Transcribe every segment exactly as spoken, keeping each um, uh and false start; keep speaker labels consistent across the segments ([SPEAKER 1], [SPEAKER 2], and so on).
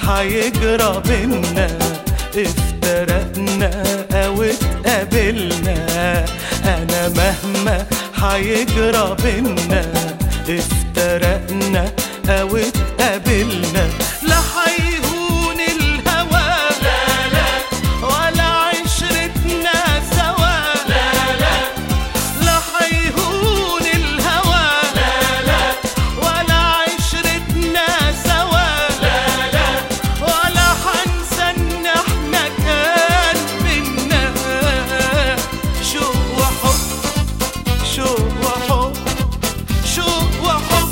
[SPEAKER 1] حيجرى بينا، افترقنا او اتقابلنا. انا مهما حيجرى بينا، افترقنا او اتقابلنا، لا حيهون الهوى لا لا، ولا عشرتنا سوا لا لا، لا حيهون الهوى لا لا، ولا عشرتنا سوا لا لا، ولا حنسى ان احنا كان بينا شوق وحب، شوق وحب، شوق وحب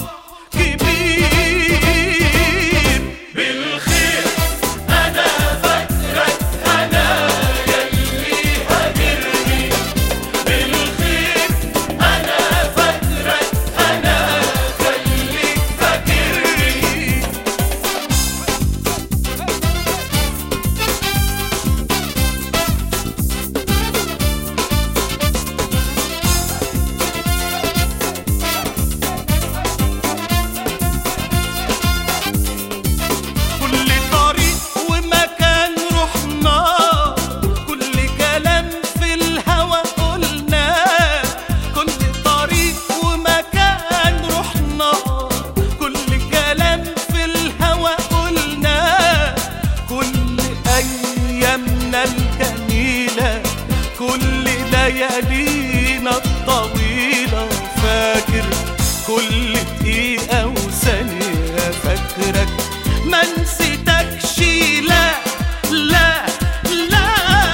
[SPEAKER 1] كبير. بالخير انا فاكرك انا يلي هاجرني، بالخير انا فاكرك انا خليك فاكرني. كل طريق ومكان رحنا، كل كلام في الهوى قلناه. كل طريق ومكان رحنا، كل كلام في الهوى قلناه. كل أيامنا الجميلة، كل ليالينا الطويلة فاكر كل دقيقة وثانية، فاكرك ما نسيتكش لا لا لا،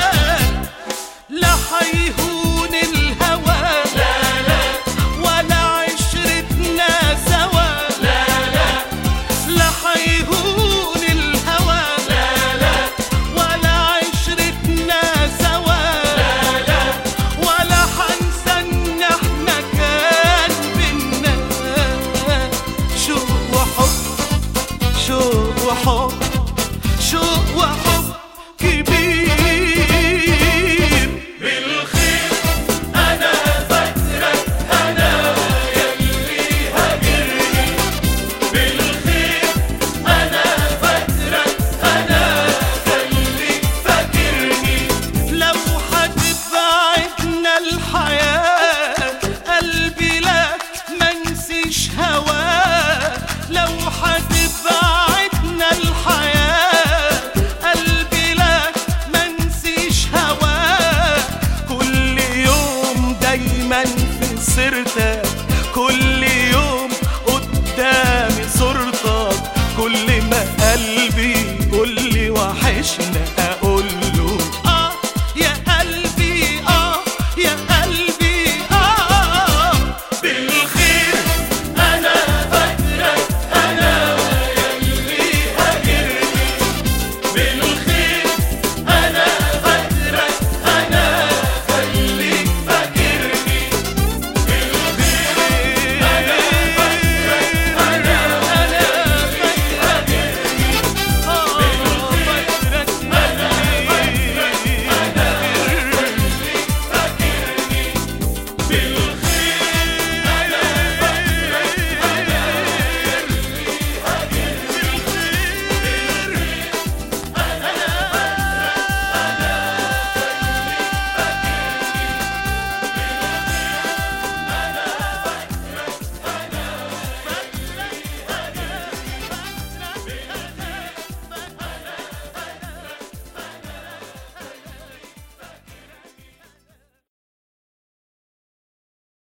[SPEAKER 1] لا حيهون الهوى لا لا، ولا عشرتنا سوا لا لا، لا حيهون الهوى لا لا، ولا عشرتنا سوا لا لا، ولا حنسى ان احنا كان بينا شوق وحب، شوق وحب، شوق وحب كبير. بالخير انا فاكرك انا يلي هاجرني، بالخير انا فاكرك انا خليك فاكرني. لو هتبعدنا الحياة قلبي لا منسيش هواك، لو هتبعدنا الحياة قلبي لا منسيش هواك. كل يوم دايما في سيرتك، كل يوم قدامي صورتك، كل ما قلبي يقول لي وحشنا